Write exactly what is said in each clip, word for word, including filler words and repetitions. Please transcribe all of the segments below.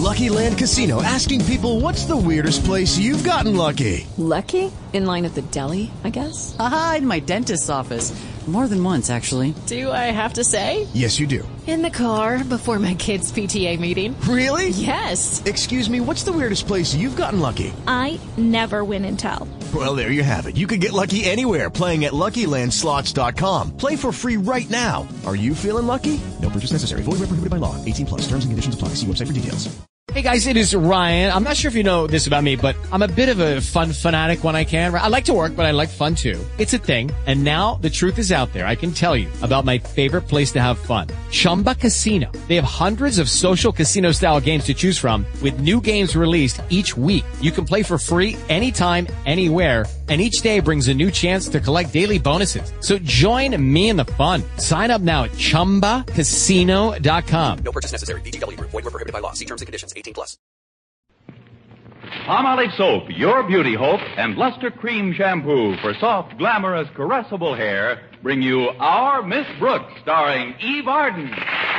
Lucky Land Casino, asking people, what's the weirdest place you've gotten lucky? Lucky? In line at the deli, I guess? Aha, in my dentist's office. More than once, actually. Do I have to say? Yes, you do. In the car before my kids' P T A meeting. Really? Yes. Excuse me, what's the weirdest place you've gotten lucky? I never win and tell. Well, there you have it. You can get lucky anywhere, playing at Lucky Land Slots dot com. Play for free right now. Are you feeling lucky? No purchase necessary. Void where prohibited by law. eighteen plus. Terms and conditions apply. See website for details. Hey guys, it is Ryan. I'm not sure if you know this about me, but I'm a bit of a fun fanatic when I can. I like to work, but I like fun too. It's a thing. And now the truth is out there. I can tell you about my favorite place to have fun. Chumba Casino. They have hundreds of social casino style games to choose from with new games released each week. You can play for free anytime, anywhere. And each day brings a new chance to collect daily bonuses. So join me in the fun. Sign up now at chumba casino dot com. No purchase necessary. V G W Group. Void where prohibited by law. See terms and conditions. eighteen plus. Palmolive Soap, your beauty hope, and Luster Cream Shampoo for soft, glamorous, caressable hair bring you Our Miss Brooks, starring Eve Arden.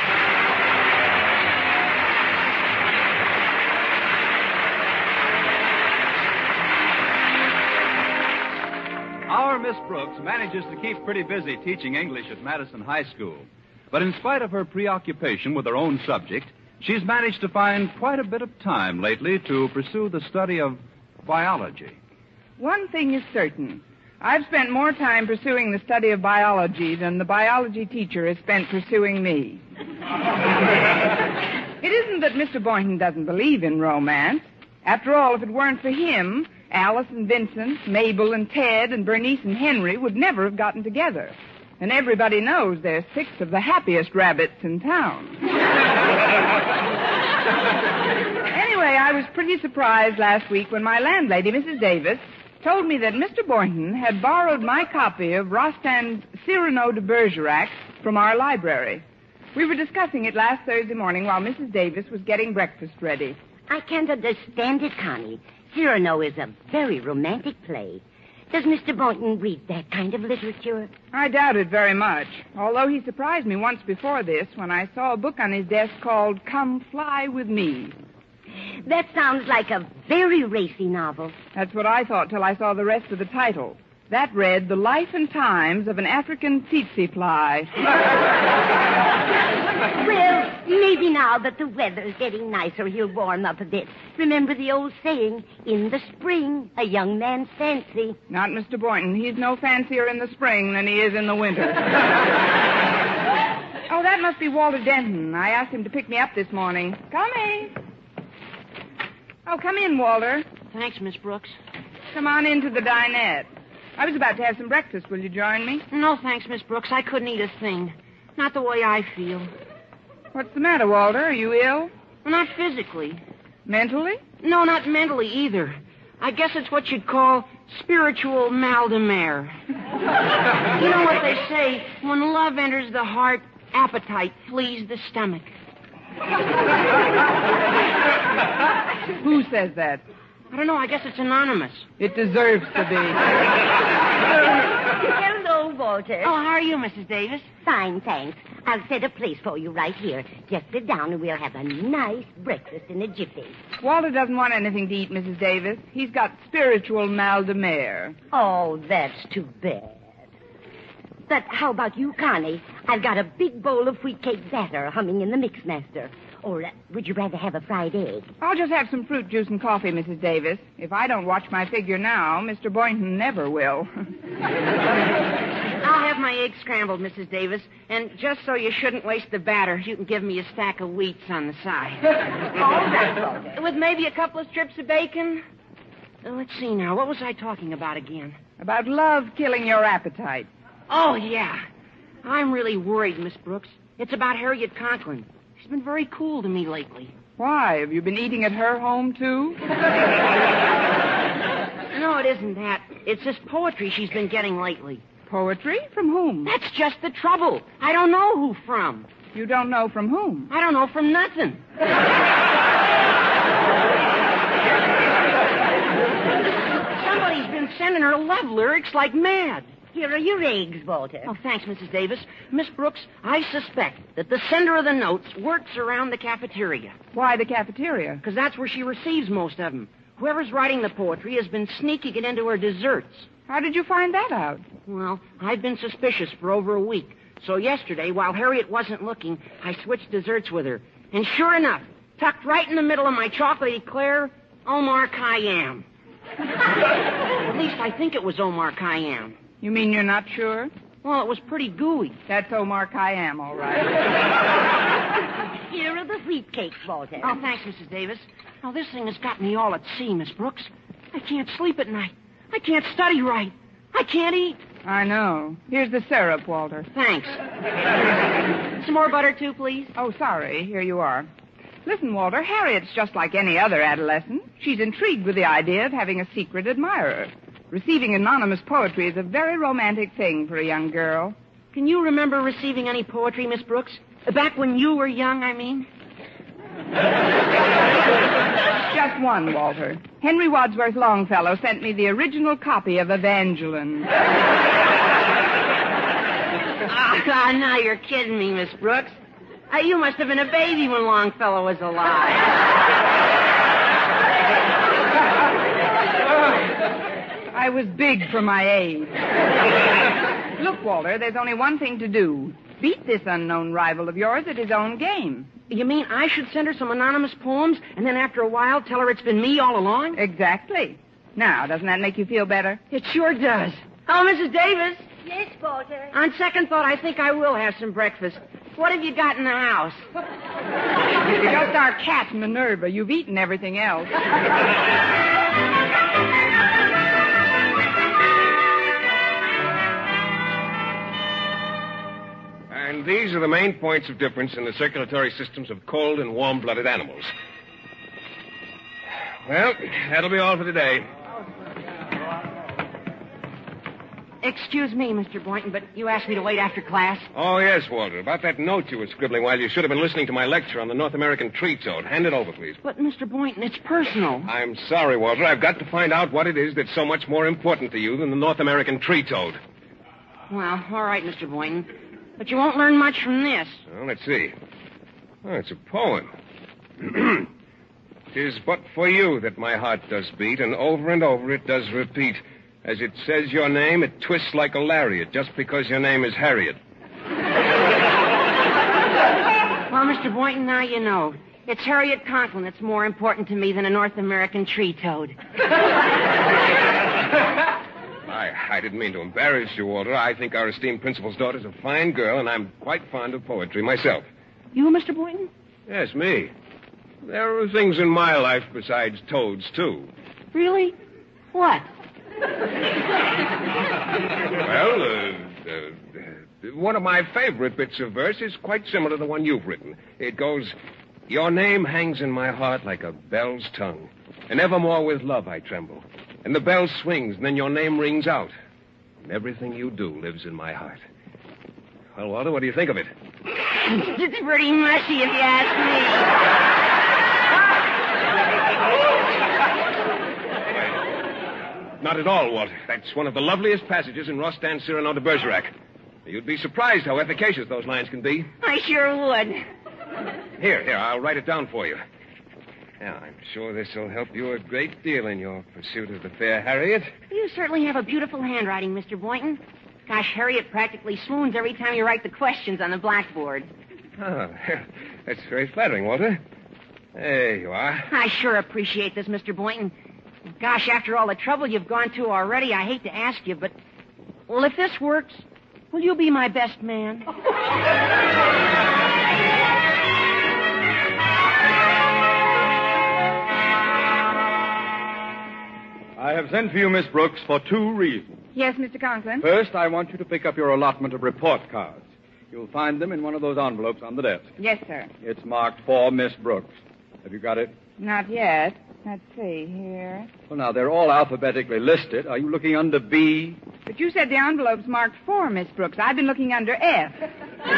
Our Miss Brooks manages to keep pretty busy teaching English at Madison High School. But in spite of her preoccupation with her own subject, she's managed to find quite a bit of time lately to pursue the study of biology. One thing is certain. I've spent more time pursuing the study of biology than the biology teacher has spent pursuing me. It isn't that Mister Boynton doesn't believe in romance. After all, if it weren't for him, Alice and Vincent, Mabel and Ted, and Bernice and Henry would never have gotten together. And everybody knows they're six of the happiest rabbits in town. Anyway, I was pretty surprised last week when my landlady, Missus Davis, told me that Mister Boynton had borrowed my copy of Rostand's Cyrano de Bergerac from our library. We were discussing it last Thursday morning while Missus Davis was getting breakfast ready. I can't understand it, Connie. Cyrano is a very romantic play. Does Mister Boynton read that kind of literature? I doubt it very much, although he surprised me once before this when I saw a book on his desk called Come Fly With Me. That sounds like a very racy novel. That's what I thought till I saw the rest of the title. That read, The Life and Times of an African Tsetse Fly. Well, maybe now that the weather's getting nicer, he'll warm up a bit. Remember the old saying, in the spring, a young man's fancy. Not Mister Boynton. He's no fancier in the spring than he is in the winter. Oh, that must be Walter Denton. I asked him to pick me up this morning. Coming. Oh, come in, Walter. Thanks, Miss Brooks. Come on into the dinette. I was about to have some breakfast. Will you join me? No, thanks, Miss Brooks. I couldn't eat a thing. Not the way I feel. What's the matter, Walter? Are you ill? Well, not physically. Mentally? No, not mentally either. I guess it's what you'd call spiritual mal de mer. You know what they say? When love enters the heart, appetite flees the stomach. Who says that? I don't know. I guess it's anonymous. It deserves to be. Hello, Walter. Oh, how are you, Missus Davis? Fine, thanks. I'll set a place for you right here. Just sit down and we'll have a nice breakfast in a jiffy. Walter doesn't want anything to eat, Missus Davis. He's got spiritual mal de mer. Oh, that's too bad. But how about you, Connie? I've got a big bowl of wheat cake batter humming in the Mixmaster. Or uh, would you rather have a fried egg? I'll just have some fruit juice and coffee, Missus Davis. If I don't watch my figure now, Mister Boynton never will. I'll have my eggs scrambled, Missus Davis. And just so you shouldn't waste the batter, you can give me a stack of wheats on the side. All right, Walter. With maybe a couple of strips of bacon. Uh, let's see now. What was I talking about again? About love killing your appetite. Oh, yeah. I'm really worried, Miss Brooks. It's about Harriet Conklin. She's been very cool to me lately. Why? Have you been eating at her home, too? No, it isn't that. It's this poetry she's been getting lately. Poetry? From whom? That's just the trouble. I don't know who from. You don't know from whom? I don't know from nothing. Somebody's been sending her love lyrics like mad. Here are your eggs, Walter. Oh, thanks, Missus Davis. Miss Brooks, I suspect that the sender of the notes works around the cafeteria. Why the cafeteria? Because that's where she receives most of them. Whoever's writing the poetry has been sneaking it into her desserts. How did you find that out? Well, I've been suspicious for over a week. So yesterday, while Harriet wasn't looking, I switched desserts with her. And sure enough, tucked right in the middle of my chocolate eclair, Omar Khayyam. At least I think it was Omar Khayyam. You mean you're not sure? Well, it was pretty gooey. That's Omar Khayyam, all right. Here are the wheat cakes, Walter. Oh, thanks, Missus Davis. Now, this thing has got me all at sea, Miss Brooks. I can't sleep at night. I can't study right. I can't eat. I know. Here's the syrup, Walter. Thanks. Some more butter, too, please? Oh, sorry. Here you are. Listen, Walter, Harriet's just like any other adolescent. She's intrigued with the idea of having a secret admirer. Receiving anonymous poetry is a very romantic thing for a young girl. Can you remember receiving any poetry, Miss Brooks? Back when you were young, I mean? Just one, Walter. Henry Wadsworth Longfellow sent me the original copy of Evangeline. Ah, now you're kidding me, Miss Brooks. Uh, you must have been a baby when Longfellow was alive. I was big for my age. Look, Walter, there's only one thing to do. Beat this unknown rival of yours at his own game. You mean I should send her some anonymous poems and then after a while tell her it's been me all along? Exactly. Now, doesn't that make you feel better? It sure does. Oh, Missus Davis. Yes, Walter. On second thought, I think I will have some breakfast. What have you got in the house? Just our cat, Minerva. You've eaten everything else. And these are the main points of difference in the circulatory systems of cold and warm-blooded animals. Well, that'll be all for today. Excuse me, Mister Boynton, but you asked me to wait after class. Oh, yes, Walter. About that note you were scribbling while you should have been listening to my lecture on the North American tree toad. Hand it over, please. But, Mister Boynton, it's personal. I'm sorry, Walter. I've got to find out what it is that's so much more important to you than the North American tree toad. Well, all right, Mister Boynton. But you won't learn much from this. Well, let's see. Oh, it's a poem. "'Tis but for you that my heart does beat, and over and over it does repeat. As it says your name, it twists like a lariat, just because your name is Harriet." Well, Mister Boynton, now you know. It's Harriet Conklin that's more important to me than a North American tree toad. I, I didn't mean to embarrass you, Walter. I think our esteemed principal's daughter's a fine girl, and I'm quite fond of poetry myself. You, Mister Boynton? Yes, me. There are things in my life besides toads, too. Really? What? Well, uh, uh, one of my favorite bits of verse is quite similar to the one you've written. It goes, "Your name hangs in my heart like a bell's tongue, and evermore with love I tremble. And the bell swings, and then your name rings out. And everything you do lives in my heart." Well, Walter, what do you think of it? It's pretty mushy, if you ask me. Not at all, Walter. That's one of the loveliest passages in Rostand Cyrano de Bergerac. You'd be surprised how efficacious those lines can be. I sure would. Here, here, I'll write it down for you. Now, I'm sure this will help you a great deal in your pursuit of the fair Harriet. You certainly have a beautiful handwriting, Mister Boynton. Gosh, Harriet practically swoons every time you write the questions on the blackboard. Oh, that's very flattering, Walter. There you are. I sure appreciate this, Mister Boynton. Gosh, after all the trouble you've gone to already, I hate to ask you, but... Well, if this works, will you be my best man? I have sent for you, Miss Brooks, for two reasons. Yes, Mister Conklin? First, I want you to pick up your allotment of report cards. You'll find them in one of those envelopes on the desk. Yes, sir. It's marked for Miss Brooks. Have you got it? Not yet. Let's see here. Well, now, they're all alphabetically listed. Are you looking under B? But you said the envelope's marked for Miss Brooks. I've been looking under F. Here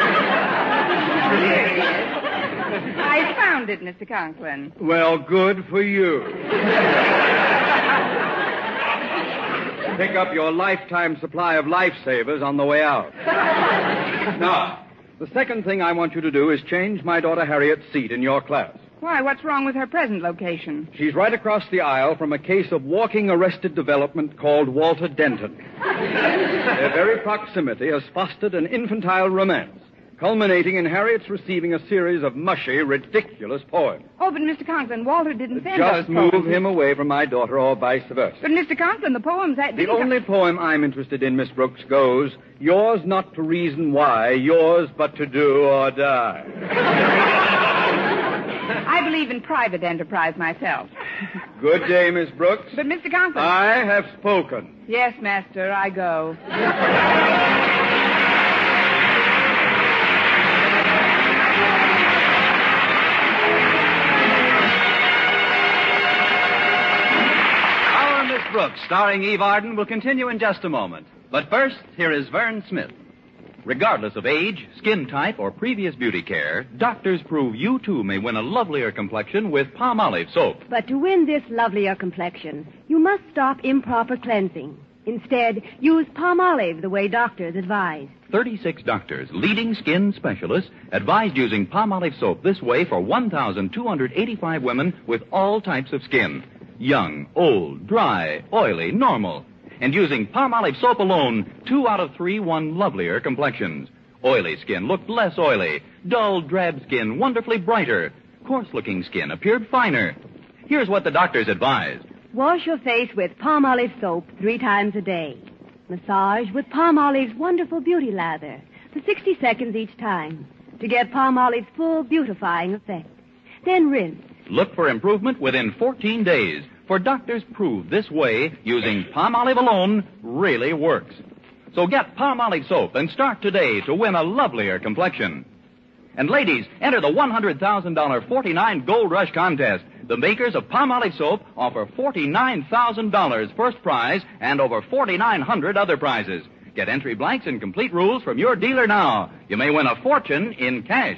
it is. I found it, Mister Conklin. Well, good for you. Pick up your lifetime supply of lifesavers on the way out. Now, the second thing I want you to do is change my daughter Harriet's seat in your class. Why, what's wrong with her present location? She's right across the aisle from a case of walking arrested development called Walter Denton. Their very proximity has fostered an infantile romance, culminating in Harriet's receiving a series of mushy, ridiculous poems. Oh, but Mister Conklin, Walter didn't send Just those move poems. him away from my daughter or vice versa. But Mister Conklin, the poems that... The only poem I'm interested in, Miss Brooks, goes, yours not to reason why, yours but to do or die. I believe in private enterprise myself. Good day, Miss Brooks. But Mister Conklin... I have spoken. Yes, Master, I go. Our Miss Brooks, starring Eve Arden, will continue in just a moment. But first, here is Vern Smith. Regardless of age, skin type, or previous beauty care, doctors prove you too may win a lovelier complexion with Palmolive soap. But to win this lovelier complexion, you must stop improper cleansing. Instead, use Palmolive the way doctors advise. thirty-six doctors, leading skin specialists, advised using Palmolive soap this way for one thousand two hundred eighty-five women with all types of skin. Young, old, dry, oily, normal. And using Palmolive soap alone, two out of three won lovelier complexions. Oily skin looked less oily. Dull, drab skin wonderfully brighter. Coarse-looking skin appeared finer. Here's what the doctors advised. Wash your face with Palmolive soap three times a day. Massage with Palmolive's wonderful beauty lather for sixty seconds each time to get Palmolive's full beautifying effect. Then rinse. Look for improvement within fourteen days. For doctors prove this way, using Palmolive alone, really works. So get Palmolive soap and start today to win a lovelier complexion. And ladies, enter the one hundred thousand dollars forty-nine Gold Rush contest. The makers of Palmolive soap offer forty-nine thousand dollars first prize and over forty-nine hundred other prizes. Get entry blanks and complete rules from your dealer now. You may win a fortune in cash.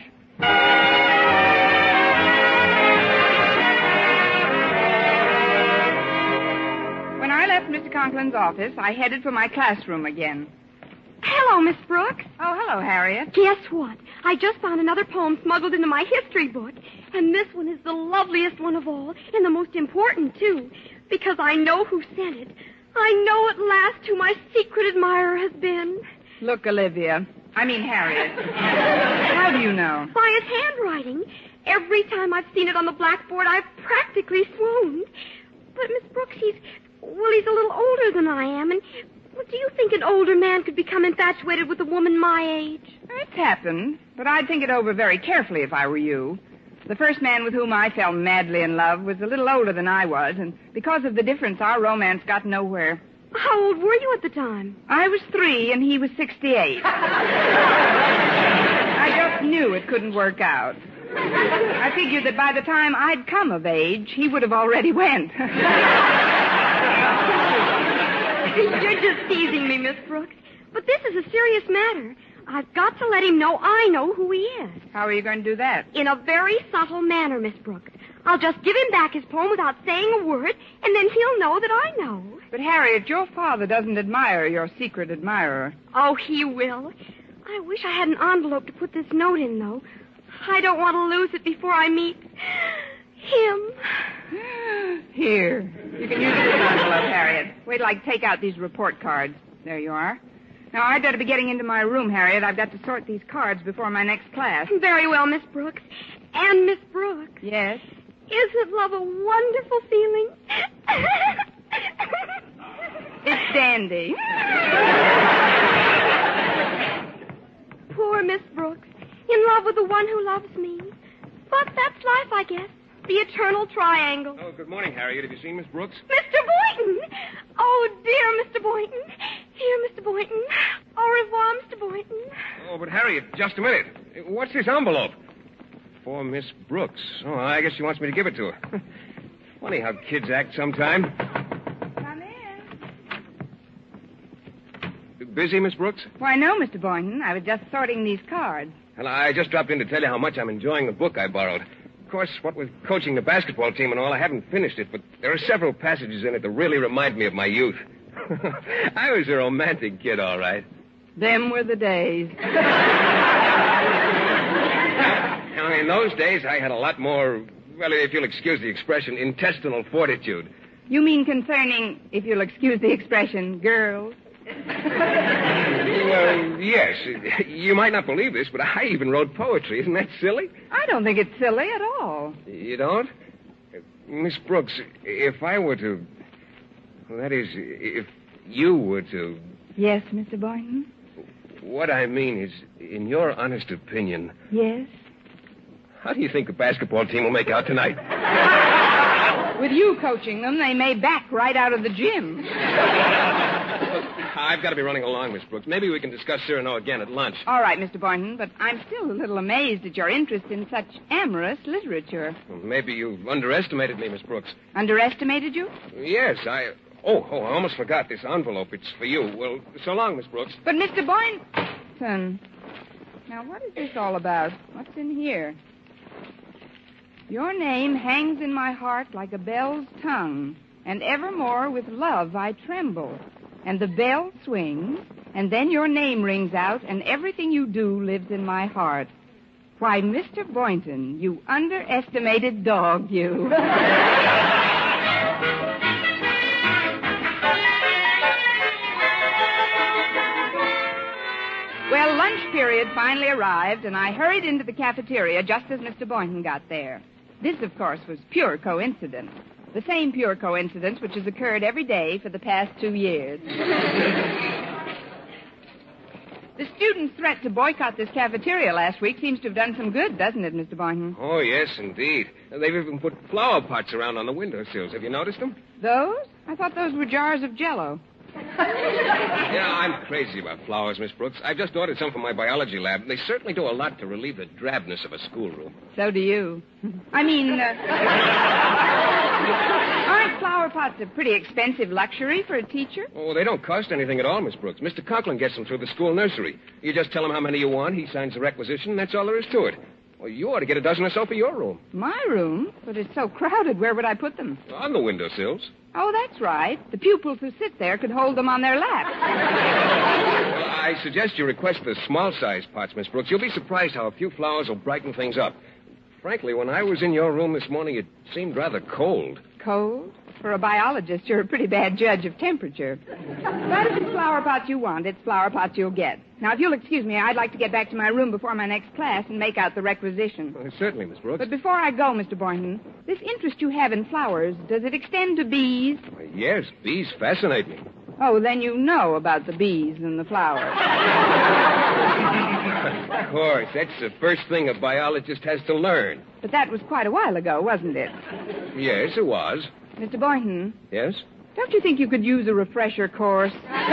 When I left Mister Conklin's office, I headed for my classroom again. Hello, Miss Brooks. Oh, hello, Harriet. Guess what? I just found another poem smuggled into my history book. And this one is the loveliest one of all, and the most important, too, because I know who sent it. I know at last who my secret admirer has been. Look, Olivia. I mean, Harriet. How do you know? By his handwriting. Every time I've seen it on the blackboard, I've practically swooned. But, Miss Brooks, he's... Well, he's a little older than I am, and well, do you think an older man could become infatuated with a woman my age? It's happened, but I'd think it over very carefully if I were you. The first man with whom I fell madly in love was a little older than I was, and because of the difference, our romance got nowhere. How old were you at the time? I was three, and he was sixty-eight. I just knew it couldn't work out. I figured that by the time I'd come of age, he would have already went. You're just teasing me, Miss Brooks. But this is a serious matter. I've got to let him know I know who he is. How are you going to do that? In a very subtle manner, Miss Brooks. I'll just give him back his poem without saying a word, and then he'll know that I know. But, Harriet, your father doesn't admire your secret admirer. Oh, he will. I wish I had an envelope to put this note in, though. I don't want to lose it before I meet him. Here. You can use this envelope, Harriet. Wait till I take out these report cards. There you are. Now, I'd better be getting into my room, Harriet. I've got to sort these cards before my next class. Very well, Miss Brooks. And, Miss Brooks. Yes? Isn't love a wonderful feeling? It's dandy. Poor Miss Brooks. In love with the one who loves me. But that's life, I guess. The eternal triangle. Oh, good morning, Harriet. Have you seen Miss Brooks? Mister Boynton! Oh, dear Mister Boynton. Here, Mister Boynton. Au revoir, Mister Boynton. Oh, but Harriet, just a minute. What's this envelope? For Miss Brooks. Oh, I guess she wants me to give it to her. Funny how kids act sometime. Come in. Busy, Miss Brooks? Why, no, Mister Boynton. I was just sorting these cards. Well, I just dropped in to tell you how much I'm enjoying the book I borrowed. Of course, what with coaching the basketball team and all, I haven't finished it, but there are several passages in it that really remind me of my youth. I was a romantic kid, all right. Them were the days. Now, in those days, I had a lot more, well, if you'll excuse the expression, intestinal fortitude. You mean concerning, if you'll excuse the expression, girls? Well, yes. You might not believe this, but I even wrote poetry. Isn't that silly? I don't think it's silly at all. You don't? Miss Brooks, if I were to... Well, that is, if you were to... Yes, Mister Boynton? What I mean is, in your honest opinion... Yes? How do you think the basketball team will make out tonight? With you coaching them, they may back right out of the gym. I've got to be running along, Miss Brooks. Maybe we can discuss Cyrano again at lunch. All right, Mister Boynton, but I'm still a little amazed at your interest in such amorous literature. Well, maybe you've underestimated me, Miss Brooks. Underestimated you? Yes, I... Oh, oh, I almost forgot this envelope. It's for you. Well, so long, Miss Brooks. But, Mister Boynton... Now, what is this all about? What's in here? Your name hangs in my heart like a bell's tongue, and evermore with love I tremble. And the bell swings, and then your name rings out, and everything you do lives in my heart. Why, Mister Boynton, you underestimated dog, you. Well, lunch period finally arrived, and I hurried into the cafeteria just as Mister Boynton got there. This, of course, was pure coincidence. The same pure coincidence which has occurred every day for the past two years. The students' threat to boycott this cafeteria last week seems to have done some good, doesn't it, Mister Boynton? Oh, yes, indeed. They've even put flower pots around on the windowsills. Have you noticed them? Those? I thought those were jars of Jell-O. Yeah, I'm crazy about flowers, Miss Brooks. I've just ordered some for my biology lab. They certainly do a lot to relieve the drabness of a schoolroom. So do you. I mean, uh, aren't flower pots a pretty expensive luxury for a teacher? Oh, they don't cost anything at all, Miss Brooks. Mister Conklin gets them through the school nursery. You just tell him how many you want, he signs the requisition, and that's all there is to it. Well, you ought to get a dozen or so for your room. My room? But it's so crowded. Where would I put them? On the windowsills. Oh, that's right. The pupils who sit there could hold them on their laps. Well, I suggest you request the small-sized pots, Miss Brooks. You'll be surprised how a few flowers will brighten things up. Frankly, when I was in your room this morning, it seemed rather cold. Cold? For a biologist, you're a pretty bad judge of temperature. But if it's flower pots you want, it's flower pots you'll get. Now, if you'll excuse me, I'd like to get back to my room before my next class and make out the requisition. Uh, certainly, Miss Brooks. But before I go, Mister Boynton, this interest you have in flowers, does it extend to bees? Uh, yes, bees fascinate me. Oh, then you know about the bees and the flowers. Of course, that's the first thing a biologist has to learn. But that was quite a while ago, wasn't it? Yes, it was. Mister Boynton? Yes? Don't you think you could use a refresher course?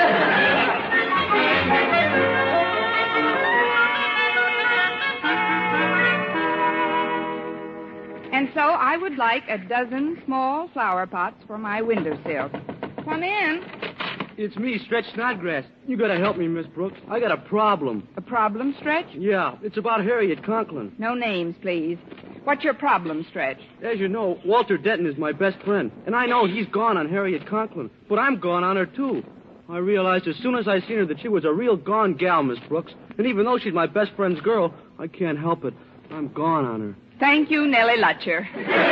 And so I would like a dozen small flower pots for my windowsill. Come in. It's me, Stretch Snodgrass. You gotta help me, Miss Brooks. I got a problem. A problem, Stretch? Yeah, it's about Harriet Conklin. No names, please. What's your problem, Stretch? As you know, Walter Denton is my best friend, and I know he's gone on Harriet Conklin, but I'm gone on her, too. I realized as soon as I seen her that she was a real gone gal, Miss Brooks, and even though she's my best friend's girl, I can't help it. I'm gone on her. Thank you, Nellie Lutcher.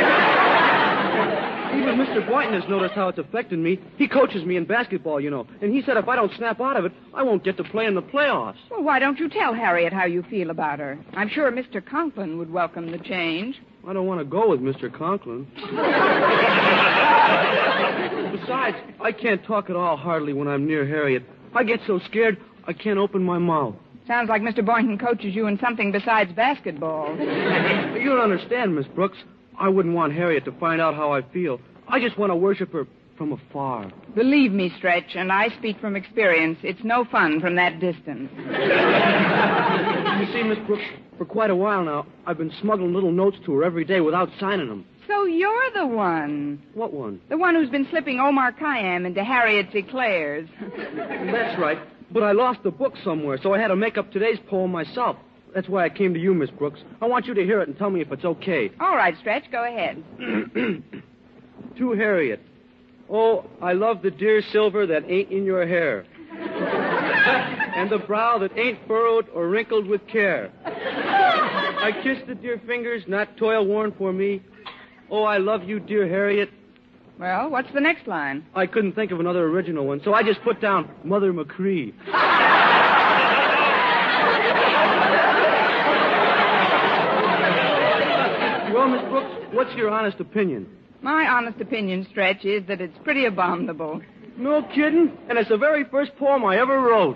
Even Mister Boynton has noticed how it's affected me. He coaches me in basketball, you know, and he said if I don't snap out of it, I won't get to play in the playoffs. Well, why don't you tell Harriet how you feel about her? I'm sure Mister Conklin would welcome the change. I don't want to go with Mister Conklin. Besides, I can't talk at all hardly when I'm near Harriet. I get so scared, I can't open my mouth. Sounds like Mister Boynton coaches you in something besides basketball. You don't understand, Miss Brooks. I wouldn't want Harriet to find out how I feel. I just want to worship her from afar. Believe me, Stretch, and I speak from experience, it's no fun from that distance. You see, Miss Brooks, for quite a while now, I've been smuggling little notes to her every day without signing them. So you're the one. What one? The one who's been slipping Omar Khayyam into Harriet's eclairs. That's right. But I lost the book somewhere, so I had to make up today's poem myself. That's why I came to you, Miss Brooks. I want you to hear it and tell me if it's okay. All right, Stretch, go ahead. To Harriet. Oh, I love the dear silver that ain't in your hair. And the brow that ain't furrowed or wrinkled with care. I kiss the dear fingers not toil-worn for me. Oh, I love you, dear Harriet. Well, what's the next line? I couldn't think of another original one, so I just put down Mother McCree. Well, Miss Brooks, what's your honest opinion? My honest opinion, Stretch, is that it's pretty abominable. No kidding? And it's the very first poem I ever wrote.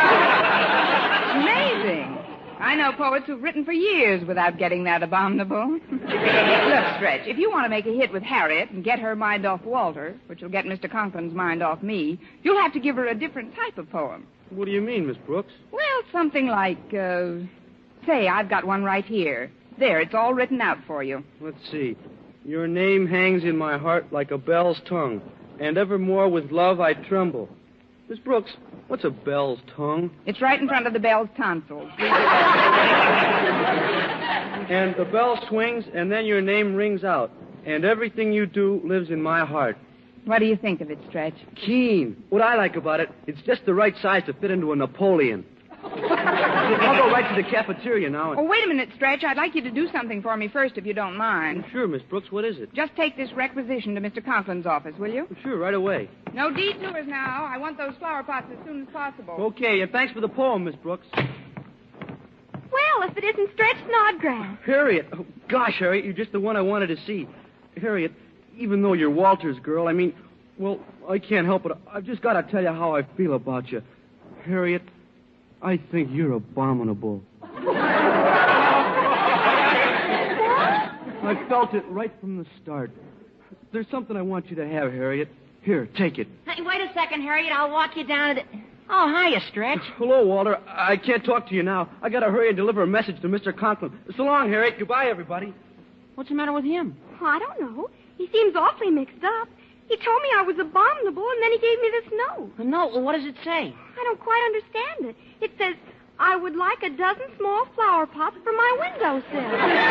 Amazing. I know poets who've written for years without getting that abominable. Look, Stretch, if you want to make a hit with Harriet and get her mind off Walter, which will get Mister Conklin's mind off me, you'll have to give her a different type of poem. What do you mean, Miss Brooks? Well, something like, uh, say, I've got one right here. There, it's all written out for you. Let's see. Your name hangs in my heart like a bell's tongue, and evermore with love I tremble. Miss Brooks, what's a bell's tongue? It's right in front of the bell's tonsils. And the bell swings, and then your name rings out, and everything you do lives in my heart. What do you think of it, Stretch? Keen. What I like about it, it's just the right size to fit into a Napoleon. I'll go right to the cafeteria now. And... Oh, wait a minute, Stretch. I'd like you to do something for me first, if you don't mind. Sure, Miss Brooks. What is it? Just take this requisition to Mister Conklin's office, will you? Sure, right away. No detours now. I want those flower pots as soon as possible. Okay, and thanks for the poem, Miss Brooks. Well, if it isn't Stretch Snodgrass. Harriet. Oh, gosh, Harriet, you're just the one I wanted to see. Harriet, even though you're Walter's girl, I mean, well, I can't help it. I've just got to tell you how I feel about you. Harriet, I think you're abominable. I felt it right from the start. There's something I want you to have, Harriet. Here, take it. Hey, wait a second, Harriet. I'll walk you down to the... Oh, hiya, Stretch. Hello, Walter. I can't talk to you now. I got to hurry and deliver a message to Mister Conklin. So long, Harriet. Goodbye, everybody. What's the matter with him? Oh, I don't know. He seems awfully mixed up. He told me I was abominable, and then he gave me this note. A note? Well, what does it say? I don't quite understand it. It says, I would like a dozen small flower pots for my windowsill.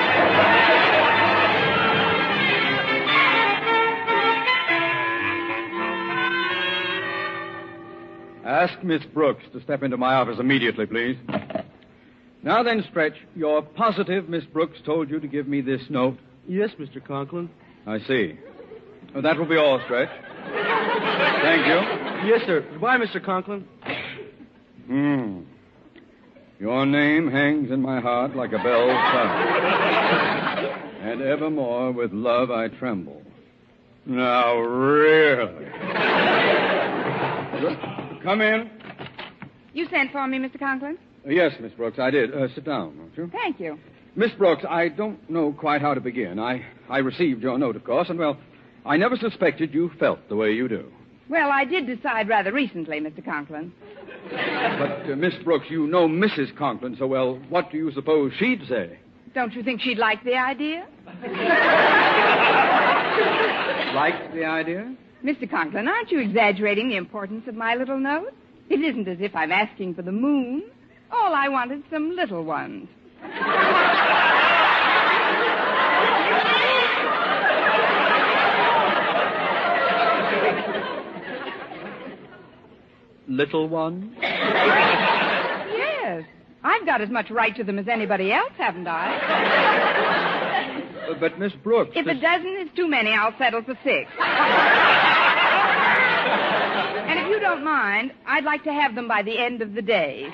Ask Miss Brooks to step into my office immediately, please. Now then, Stretch, you're positive Miss Brooks told you to give me this note? Yes, Mister Conklin. I see. Well, that will be all, Stretch. Thank you. Yes, sir. Goodbye, Mister Conklin. Hmm. Your name hangs in my heart like a bell's tongue. And evermore with love I tremble. Now, really. Come in. You sent for me, Mister Conklin? Uh, yes, Miss Brooks, I did. Uh, sit down, won't you? Thank you. Miss Brooks, I don't know quite how to begin. I, I received your note, of course, and, well, I never suspected you felt the way you do. Well, I did decide rather recently, Mister Conklin. But, uh, Miss Brooks, you know Missus Conklin so well. What do you suppose she'd say? Don't you think she'd like the idea? Liked the idea? Mister Conklin, aren't you exaggerating the importance of my little note? It isn't as if I'm asking for the moon. All I want is some little ones. Little ones? Yes. I've got as much right to them as anybody else, haven't I? Uh, but, Miss Brooks... If this... a dozen is too many, I'll settle for six. And if you don't mind, I'd like to have them by the end of the day.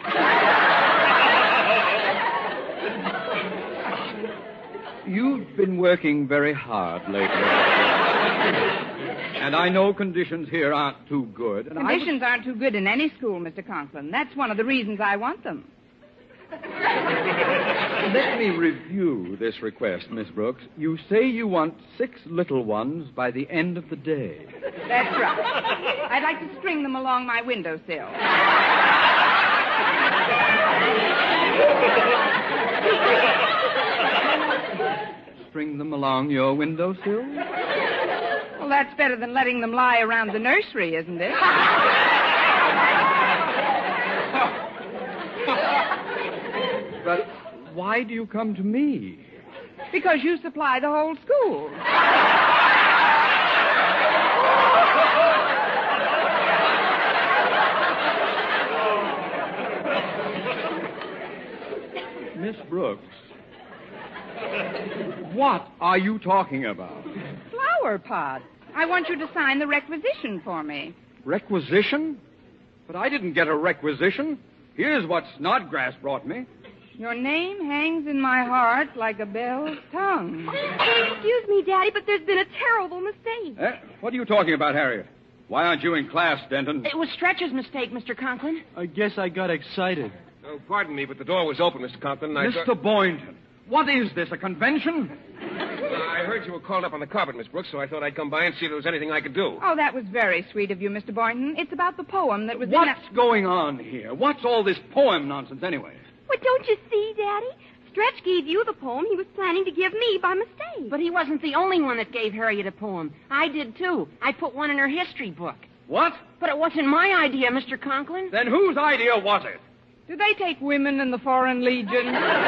You've been working very hard lately. And I know conditions here aren't too good. And Conditions I was... aren't too good in any school, Mister Conklin. That's one of the reasons I want them. Let me review this request, Miss Brooks. You say you want six little ones by the end of the day. That's right. I'd like to string them along my windowsill. String them along your windowsill? Well, that's better than letting them lie around the nursery, isn't it? But why do you come to me? Because you supply the whole school. What are you talking about? Flower pot. I want you to sign the requisition for me. Requisition? But I didn't get a requisition. Here's what Snodgrass brought me. Your name hangs in my heart like a bell's tongue. Excuse me, Daddy, but there's been a terrible mistake. Eh? What are you talking about, Harriet? Why aren't you in class, Denton? It was Stretch's mistake, Mister Conklin. I guess I got excited. Oh, pardon me, but the door was open, Mister Conklin. I Mister thought- Boynton, what is this, a convention? I heard you were called up on the carpet, Miss Brooks, so I thought I'd come by and see if there was anything I could do. Oh, that was very sweet of you, Mister Boynton. It's about the poem that was What's in that... going on here? What's all this poem nonsense, anyway? Well, don't you see, Daddy? Stretch gave you the poem he was planning to give me by mistake. But he wasn't the only one that gave Harriet a poem. I did, too. I put one in her history book. What? But it wasn't my idea, Mister Conklin. Then whose idea was it? Do they take women in the Foreign Legion?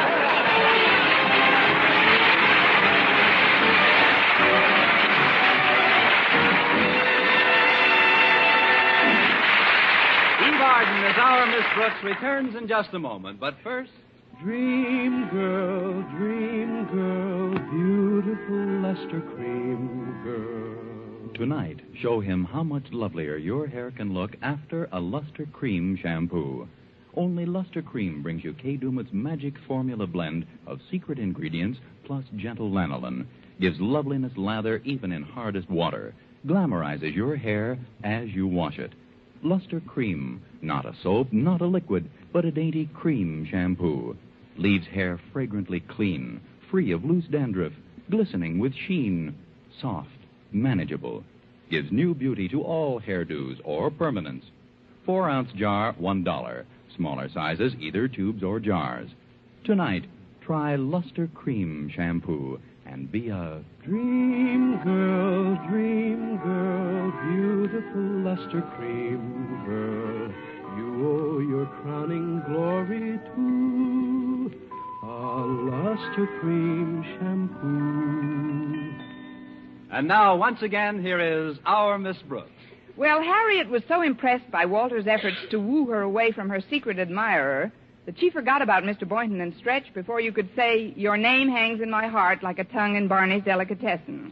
Eve Arden as our Miss Brooks returns in just a moment. But first... Dream girl, dream girl, beautiful Luster Cream girl. Tonight, show him how much lovelier your hair can look after a Luster Cream shampoo. Only Luster Cream brings you Kay Daumit's magic formula blend of secret ingredients plus gentle lanolin. Gives loveliness lather even in hardest water. Glamorizes your hair as you wash it. Luster Cream, not a soap, not a liquid, but a dainty cream shampoo. Leaves hair fragrantly clean, free of loose dandruff, glistening with sheen, soft, manageable. Gives new beauty to all hairdos or permanents. Four ounce jar, one dollar. Smaller sizes, either tubes or jars. Tonight, try Luster Cream shampoo and be a Dream girl, dream girl, beautiful Luster Cream girl. You owe your crowning glory to a Luster Cream shampoo. And now, once again, here is our Miss Brooks. Well, Harriet was so impressed by Walter's efforts to woo her away from her secret admirer that she forgot about Mister Boynton and Stretch before you could say, your name hangs in my heart like a tongue in Barney's delicatessen.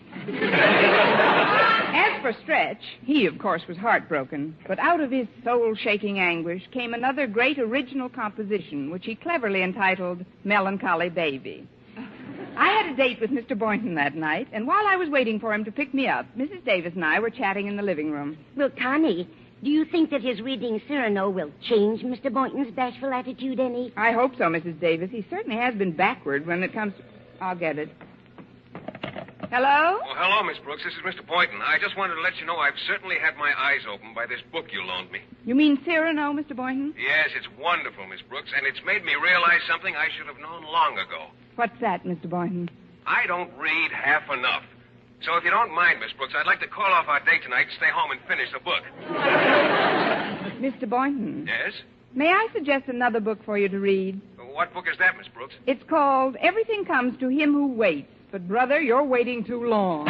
As for Stretch, he, of course, was heartbroken, but out of his soul-shaking anguish came another great original composition, which he cleverly entitled Melancholy Baby. I had a date with Mister Boynton that night, and while I was waiting for him to pick me up, Missus Davis and I were chatting in the living room. Well, Connie, do you think that his reading Cyrano will change Mister Boynton's bashful attitude any? I hope so, Missus Davis. He certainly has been backward when it comes to... I'll get it. Hello? Oh, hello, Miss Brooks. This is Mister Boynton. I just wanted to let you know I've certainly had my eyes opened by this book you loaned me. You mean Cyrano, Mister Boynton? Yes, it's wonderful, Miss Brooks, and it's made me realize something I should have known long ago. What's that, Mister Boynton? I don't read half enough. So if you don't mind, Miss Brooks, I'd like to call off our date tonight and stay home and finish the book. Mister Boynton? Yes? May I suggest another book for you to read? What book is that, Miss Brooks? It's called Everything Comes to Him Who Waits. But, brother, you're waiting too long.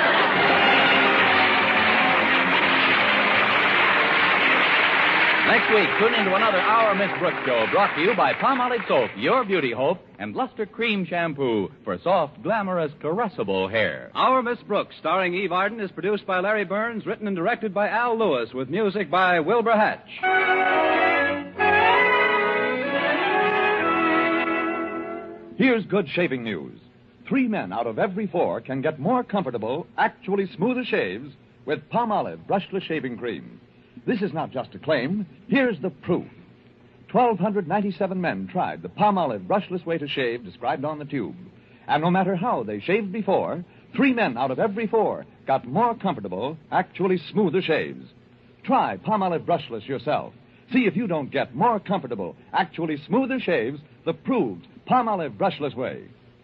Next week, tune into another Our Miss Brooks show brought to you by Palmolive Soap, Your Beauty Hope, and Luster Cream Shampoo for soft, glamorous, caressable hair. Our Miss Brooks, starring Eve Arden, is produced by Larry Burns, written and directed by Al Lewis, with music by Wilbur Hatch. Here's good shaving news. Three men out of every four can get more comfortable, actually smoother shaves with Palmolive Brushless Shaving Cream. This is not just a claim. Here's the proof. one thousand two hundred ninety-seven men tried the Palmolive brushless way to shave described on the tube. And no matter how they shaved before, three men out of every four got more comfortable, actually smoother shaves. Try Palmolive brushless yourself. See if you don't get more comfortable, actually smoother shaves the proved Palmolive brushless way.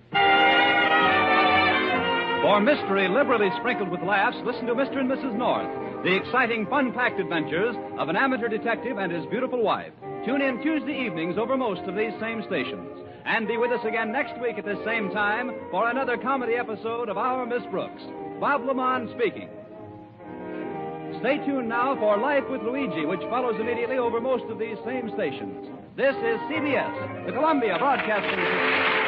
For mystery liberally sprinkled with laughs, listen to Mister and Missus North, the exciting, fun-packed adventures of an amateur detective and his beautiful wife. Tune in Tuesday evenings over most of these same stations. And be with us again next week at this same time for another comedy episode of Our Miss Brooks. Bob Lamont speaking. Stay tuned now for Life with Luigi, which follows immediately over most of these same stations. This is C B S, the Columbia Broadcasting System.